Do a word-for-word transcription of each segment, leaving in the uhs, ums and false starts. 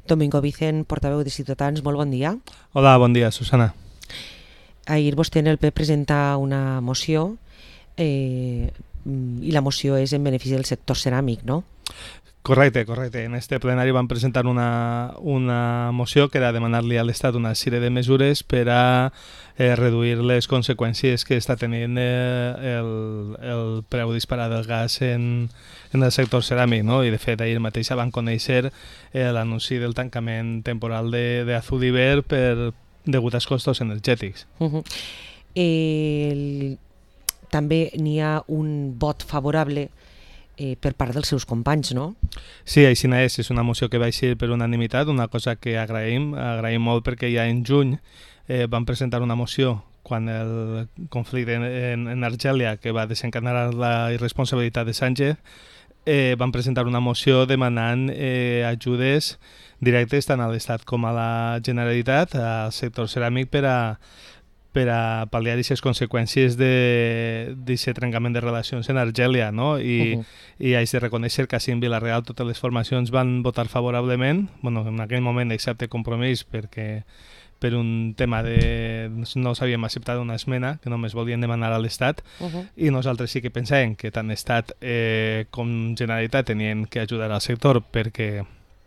Domingo Vicent, portaveu de Ciutadans, molt bon dia. Hola, bon dia, Susana. Ahir vostè en el ple presenta una moció eh, i la moció és en benefici del sector ceràmic, no? Correcte, correcte. En este plenari van presentar una, una moció que era demanar-li a l'Estat una sèrie de mesures per a eh, reduir les conseqüències que està tenint eh, el, el preu disparat del gas en, en el sector ceràmic, no? I de fet ahir mateix van conèixer eh, l'anunci del tancament temporal de, de Azudiver per degut als costos energètics. Uh-huh. eh, també n'hi ha un vot favorable Eh, per part dels seus companys, no? Sí, així és. És una moció que va eixir per unanimitat, una cosa que agraïm, agraïm molt perquè ja en juny eh, van presentar una moció quan el conflicte en, en, en Argèlia, que va desencadenar la irresponsabilitat de Sánchez, eh, van presentar una moció demanant eh, ajudes directes tant a l'Estat com a la Generalitat, al sector ceràmic, per a per a pal·liar aquestes conseqüències d'aquest trencament de relacions en Argèlia, no? I, uh -huh. i haig de reconèixer que així en Vila-real totes les formacions van votar favorablement, bueno, en aquell moment excepte Compromís, perquè per un tema de... no s'havíem acceptat una esmena que només volien demanar a l'Estat, uh -huh. i nosaltres sí que pensàvem que tant Estat eh, com Generalitat tenien que ajudar al sector perquè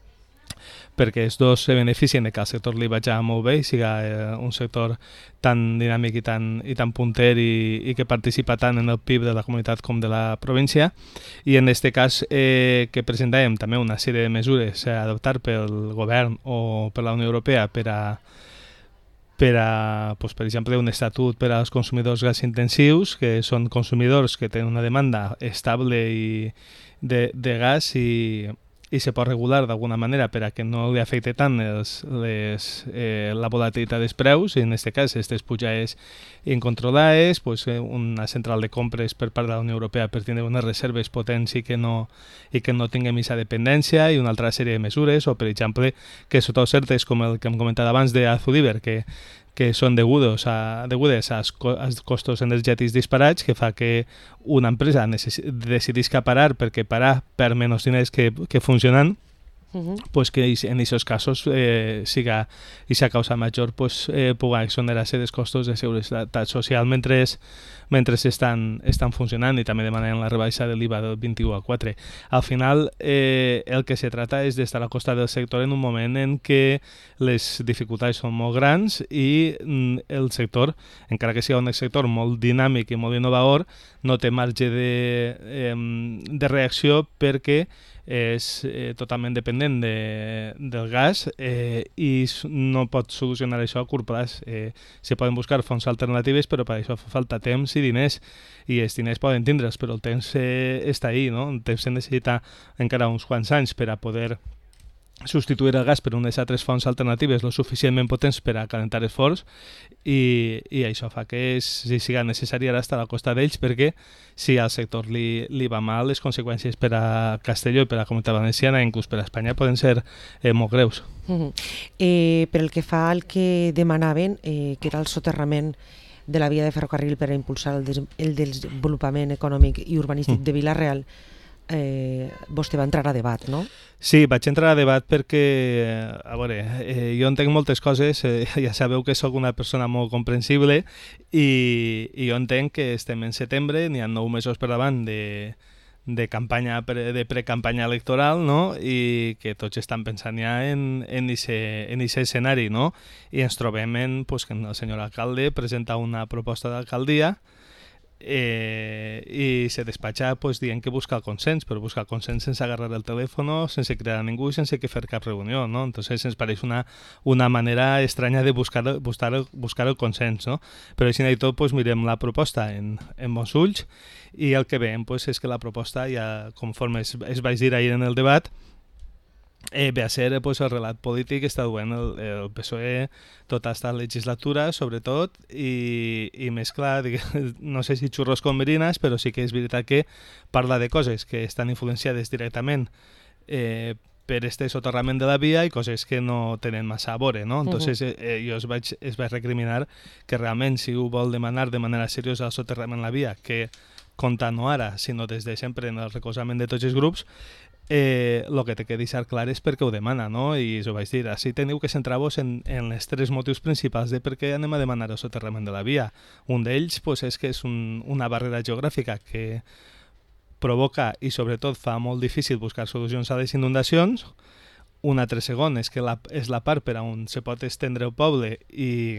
perquè els dos se beneficien de que el sector li vagi molt bé i sigui eh, un sector tan dinàmic i tan, i tan punter i, i que participa tant en el P I B de la comunitat com de la província. I en aquest cas eh, que presentàvem també una sèrie de mesures a adoptar pel govern o per la Unió Europea per a per a, pues, per exemple, un estatut per als consumidors gas intensius, que són consumidors que tenen una demanda estable i de, de gas i i se pot regular d'alguna manera per a que no li afecte tant els, les, eh, la volatilitat dels preus, i en aquest cas aquestes pujades incontrolades, pues, una central de compres per part de la Unió Europea per tenir unes reserves potents i que no, i que no tinguem aquesta dependència, i una altra sèrie de mesures, o per exemple que sota certes, com el que hem comentat abans de Azudiver, que que són degudes a, degudes als, co als costos energètics disparats, que fa que una empresa decidisca parar perquè parar per menys diners que, que funcionen, uh-huh. pues que en aquests casos eh, siga aquesta causa major pues, eh, pugui exonerar-se dels costos de seguretat social mentre, mentre estan, estan funcionant, i també demanen la rebaixa de l'I V A del vint-i-u a quatre. Al final eh, el que se trata és d'estar al costat del sector en un moment en què les dificultats són molt grans i mm, el sector, encara que sigui un sector molt dinàmic i molt innovador, no té marge de, eh, de reacció perquè és eh, totalment dependent de, del gas eh, i no pot solucionar això a curt plaç. Eh, se poden buscar fonts alternatives, però per això fa falta temps i diners, i els diners poden tindre's, però el temps eh, està ahí, no? El temps se necessita encara uns quants anys per a poder substituir el gas per unes altres fonts alternatives lo suficientment potents per a calentar els forns, i, i això fa que si siga necessari ara estar al costat d'ells, perquè si al sector li, li va mal, les conseqüències per a Castelló i per a la Comunitat Valenciana, inclús per a Espanya, poden ser eh, molt greus. Uh-huh. eh, per el que fa al que demanaven, eh, que era el soterrament de la via de ferrocarril per a impulsar el, des el desenvolupament econòmic i urbanístic uh. de Vila-real, Eh, vostè va entrar a debat, no? Sí, vaig entrar a debat perquè, a veure, eh, jo entenc moltes coses, eh, ja sabeu que sóc una persona molt comprensible, i, i jo entenc que estem en setembre, n'hi ha nou mesos per davant de, de campanya, de precampanya electoral, no? I que tots estan pensant ja en aquest escenari, no? I ens trobem en, pues, que el senyor alcalde presenta una proposta d'alcaldia Eh, i se despatxa pues, dient que busca el consens, però busca el consens sense agarrar el telèfon, sense cridar a ningú i sense que fer cap reunió, no? Entonces ens pareix una, una manera estranya de buscar, buscar, buscar el consens, no? Però així i tot pues, mirem la proposta en, en bons ulls, i el que veiem pues, és que la proposta, ja conforme es, es vaig dir ahir en el debat, Eh, ve a ser pues, el relat polític que està duent el, el P S O E tota aquesta legislatura, sobretot, i, i més clar, no sé si xurros com merines, però sí que és veritat que parla de coses que estan influenciades directament eh, per este soterrament de la via i coses que no tenen massa a veure, no? Entonces eh, eh, jo es vaig, es vaig recriminar que realment si ho vol demanar de manera seriosa el soterrament de la via, que compta no ara, sinó des de sempre en el recolzament de tots els grups, eh, el que té que deixar clar és per què ho demana, no? I us ho vaig dir, així teniu que centrar-vos en, en els tres motius principals de per què anem a demanar el soterrament de la via. Un d'ells pues, és que és un, una barrera geogràfica que provoca i sobretot fa molt difícil buscar solucions a les inundacions. Un altre segon és que la, és la part per on se pot estendre el poble i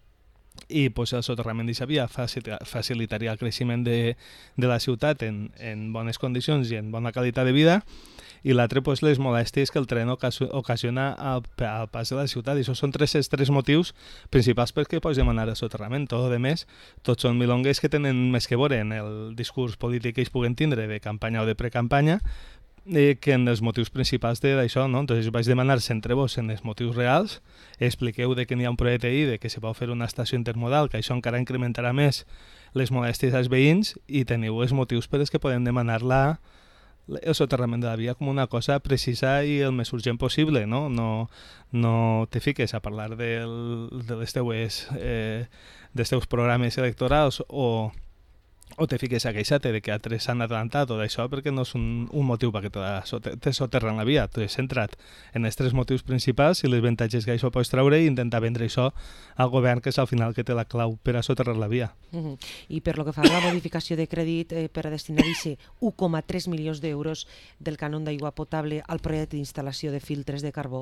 i pues, el soterrament d'aquesta via facilitaria el creixement de, de la ciutat en, en bones condicions i en bona qualitat de vida, i l'altre pues, les molèsties que el tren ocasiona al, al pas de la ciutat. I això són tres, tres motius principals perquè pots demanar el soterrament. Tot de més, tots són milongues que tenen més que veure en el discurs polític que ells puguen tindre de campanya o de precampanya, Eh, que en els motius principals d'això, no? Entonces vaig demanar centreu-vos en els motius reals, expliqueu de que n'hi ha un projecte I, de que se pot fer una estació intermodal, que això encara incrementarà més les molèsties als veïns, i teniu els motius per els que podem demanar la, el soterrament de la via com una cosa precisa i el més urgent possible, no? No, no te fiques a parlar del, de les teues, eh, dels teus programes electorals o o te fiques a queixar-te de que altres s'han adelantat o d'això, perquè no és un, un motiu perquè te, te soterren la via. T'he centrat en els tres motius principals i les avantatges que això pots treure i intentar vendre això al govern, que és al final que té la clau per a soterrar la via. Uh-huh. I per lo que fa a la modificació de crèdit eh, per a destinar-hi un coma tres milions d'euros del cànon d'aigua potable al projecte d'instal·lació de filtres de carbó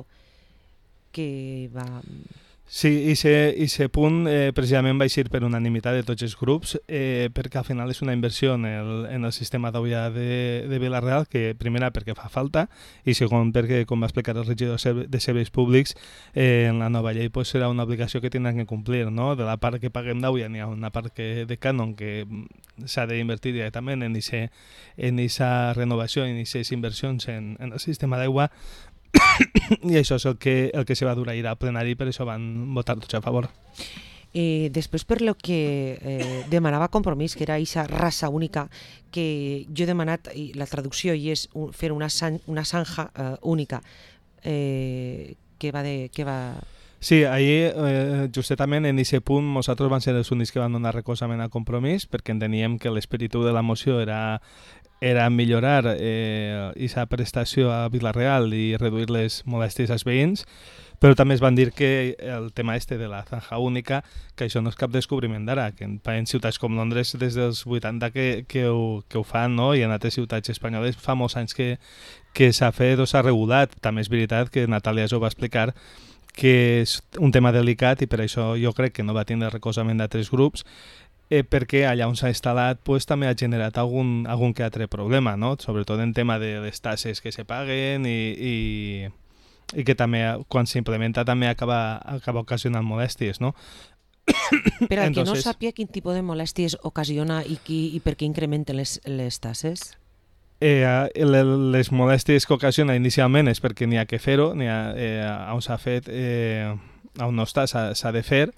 que va... Sí, i aquest punt eh, precisament va eixir per unanimitat de tots els grups, eh, perquè al final és una inversió en el, en el sistema d'aigua de, de Vila-real, que primera perquè fa falta i segon perquè, com va explicar el regidor de Serveis Públics, eh, en la nova llei pues, serà una obligació que tindran que complir, no? De la part que paguem d'aigua n'hi ha una part que, de cànon que s'ha d'invertir directament en aquesta renovació, en aquestes inversions en, en el sistema d'aigua, i això és el que, el que se va dur ahir al plenari, per això van votar tots a favor. Eh, després, per lo que eh, demanava Compromís, que era aquesta raça única, que jo he demanat, i la traducció i és un, fer una, san, una sanja eh, única, eh, que va de... Que va... Sí, ahir, eh, justament en aquest punt, nosaltres vam ser els únics que van donar recolzament a Compromís, perquè enteníem que l'espíritu de la moció era... era millorar aquesta eh, prestació a Vila-real i reduir les molèsties als veïns, però també es van dir que el tema este de la zanja única, que això no és cap descobriment d'ara, que en ciutats com Londres des dels vuitanta que, que, ho, que ho fan, no? I en altres ciutats espanyoles fa molts anys que, que s'ha fet o s'ha regulat. També és veritat que Natàlia ja ho va explicar, que és un tema delicat i per això jo crec que no va tindre recolzament d'altres grups, Eh, perquè allà on s'ha instal·lat pues, també ha generat algun, algun que altre problema, no? Sobretot en tema de les tasses que se paguen i, i, i que també quan s'implementa també acaba, acaba ocasionant molèsties, no? Per al que no sàpiga quin tipus de molèsties ocasiona i, qui, i per què incrementen les, les tasses? Eh, les molèsties que ocasiona inicialment és perquè n'hi ha que fer-ho, n'hi ha, eh, on s'ha fet, eh, on no està, s'ha de fer,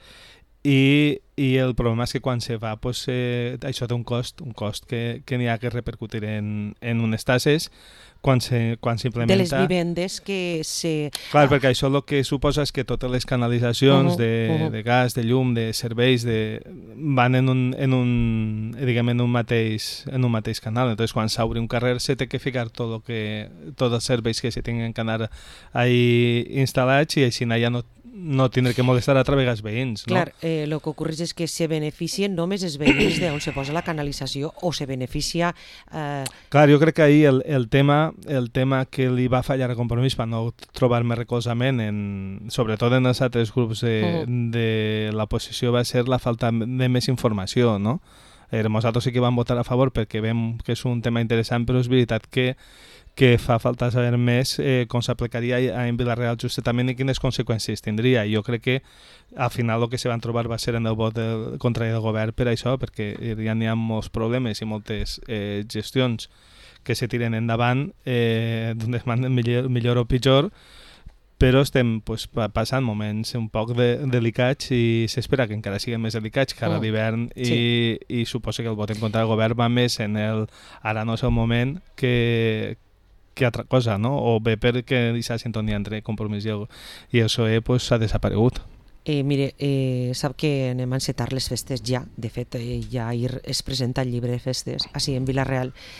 I, i el problema és que quan se va pues, eh, això té un cost un cost que, que n'hi ha que repercutir en, en unes tasses quan s'implementa... De les vivendes que se... Clar, ah. perquè això el que suposa és que totes les canalitzacions uh -huh, de, uh -huh. de gas, de llum, de serveis de, van en un, en un, diguem, en un mateix en un mateix canal. Entonces, quan s'obre un carrer se té que ficar tot que, tots els serveis que se tinguin que anar ahí instal·lats i així ja no no tindre que molestar a través dels veïns. No? Clar, eh, el que ocorre és que se beneficien només els veïns d'on se posa la canalització o se beneficia... Eh... Clar, jo crec que ahir el, el, tema, el tema que li va fallar a Compromís per no trobar més recolzament, en, sobretot en els altres grups de, uh-huh. de l'oposició, va ser la falta de més informació, no? Eh, nosaltres sí que vam votar a favor perquè veiem que és un tema interessant, però és veritat que que fa falta saber més eh, com s'aplicaria en Vila-real justament i quines conseqüències tindria. I jo crec que al final el que se van trobar va ser en el vot del, contra el govern per això, perquè ja n'hi ha molts problemes i moltes eh, gestions que se tiren endavant eh, d'on es manden millor, millor o pitjor, però estem pues, passant moments un poc de, delicats i s'espera que encara siguin més delicats que ara oh, d'hivern i, sí. i suposo que el vot en contra del govern va més en el ara no és el moment que que altra cosa, no? O bé perquè aquesta sintonia entre Compromís i el, i el P S O E pues, s'ha desaparegut. Eh, mire, eh, sap que anem a encetar les festes ja. De fet, eh, ja ahir es presenta el llibre de festes, així en Vila-real,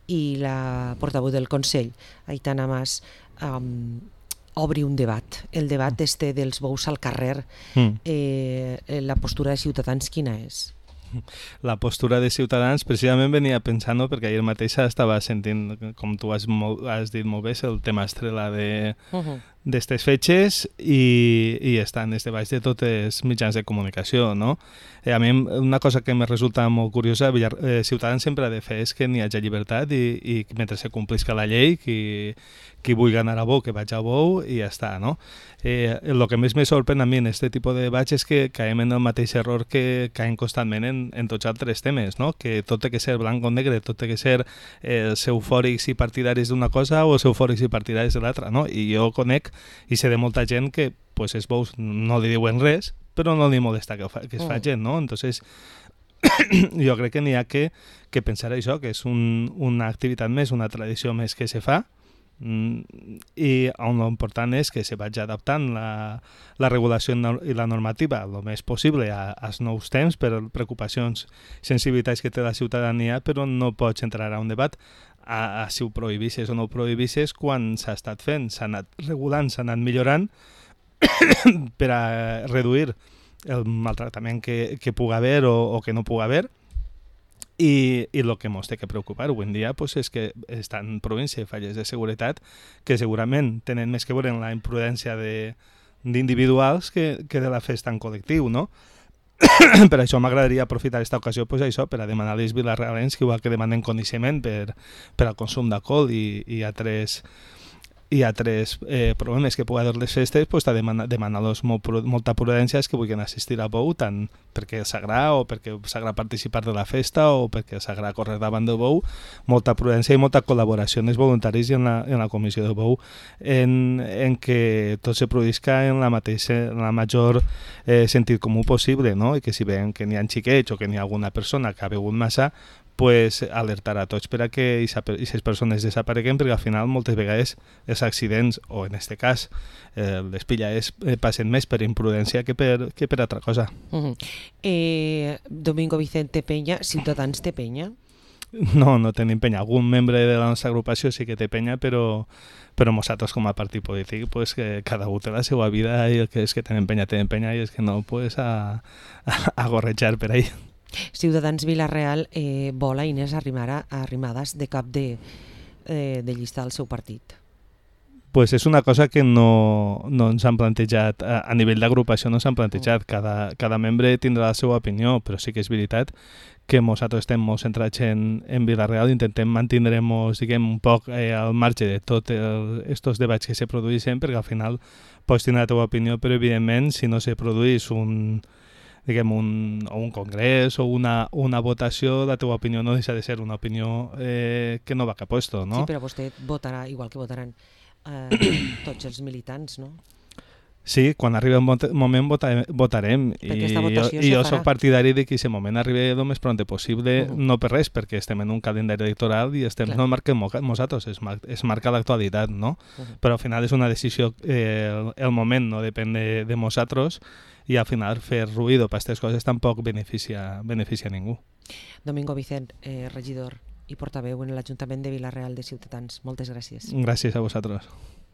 i la portaveu del Consell, Aitana Mas, um, obri un debat. El debat mm. este dels bous al carrer, mm. eh, la postura de Ciutadans quina és? La postura de Ciutadans precisament venia pensant-ho perquè ahir mateix estava sentint, com tu has, molt, has dit molt bé, el tema estrella de, uh-huh. d'estes fetges i, i estan des de baix de totes mitjans de comunicació, no? Eh, a mi una cosa que me resulta molt curiosa, eh, Ciutadans sempre ha de fer és que n'hi hagi llibertat i, i mentre se complisca la llei, qui, qui vulgui anar a bou, que vaig a bou i ja està, no? Eh, el que més me sorprèn a mi en aquest tipus de debats és que caiem en el mateix error que caiem constantment en, en tots altres temes, no? Que tot té que ser blanc o negre, tot té que ser eh, eufòrics i partidaris d'una cosa o eufòrics i partidaris de l'altra, no? I jo conec i sé de molta gent que pues, els bous no li diuen res, però no li molesta que, fa, que es fa gent, no? Entonces, jo crec que n'hi ha que, que pensar això, que és un, una activitat més, una tradició més que se fa, i on l'important és que se vagi adaptant la, la regulació i la normativa el més possible a, als nous temps per preocupacions, sensibilitats que té la ciutadania, però no pots entrar a un debat a, a si ho prohibisses o no ho prohibisses quan s'ha estat fent, s'ha anat regulant, s'ha anat millorant per a reduir el maltractament que, que pugui haver o, o que no pugui haver. I, i el que ens té que preocupar avui en dia pues, és que estan província falles de seguretat que segurament tenen més que veure en la imprudència d'individuals que, que de la festa en col·lectiu, no? Per això m'agradaria aprofitar aquesta ocasió pues, això, per a demanar als vilarrealencs que igual que demanen coneixement per, per al consum d'alcohol i, i altres i altres eh, problemes que pugui haver les festes, pues, demanar-los molt, molta prudència que vulguin assistir a bou, tant perquè els agrada o perquè els agrada participar de la festa o perquè els agrada córrer davant del bou, molta prudència i molta col·laboració en els voluntaris i en la, en la comissió de bou, en, en que tot se produïsca en la mateixa, en la major eh, sentit comú possible, no? I que si veiem que n'hi ha xiquets o que n'hi ha alguna persona que ha begut massa, pues, alertar a tots per a que aquestes persones desapareguen, perquè al final moltes vegades els accidents, o en aquest cas eh, les pillades, eh, passen més per imprudència que per, que per altra cosa. Uh-huh. eh, Domingo Vicente Peña, Ciutadans té penya? No, no tenim penya. Algun membre de la nostra agrupació sí que té penya, però, però nosaltres com a partit polític pues, que cada un té la seva vida i el que és que tenen penya, tenen penya i és que no pues, a, a, a gorrejar per ahí. Ciutadans Vila-real eh, vol a Inés Arrimara, Arrimadas de cap de, eh, de llista del seu partit. Pues és una cosa que no, no ens han plantejat, a, a nivell d'agrupació no s'han plantejat, cada, cada membre tindrà la seva opinió, però sí que és veritat que nosaltres estem molt centrats en, en Vila-real, intentem mantenir-nos diguem, un poc eh, al marge de tots aquests debats que se produeixen, perquè al final pots tenir la teva opinió, però evidentment si no se produeix un diguem, un, o un congrés o una, una votació, la teva opinió no deixa de ser una opinió eh, que no va cap puesto, no? Sí, però vostè votarà igual que votaran eh, tots els militants, no? Sí, quan arribi un moment votarem, votarem i jo, i jo soc partidari de que aquest moment arribi el més pront possible, uh -huh. no per res, perquè estem en un calendari electoral i estem, no el marquem nosaltres, es, mar, es marca l'actualitat, no? Uh -huh. Però al final és una decisió, eh, el, el moment no depèn de, de nosaltres i al final fer ruïdo per aquestes coses tampoc beneficia, beneficia a ningú. Domingo Vicent, eh, regidor i portaveu en l'Ajuntament de Vila-real de Ciutadans, moltes gràcies. Gràcies a vosaltres.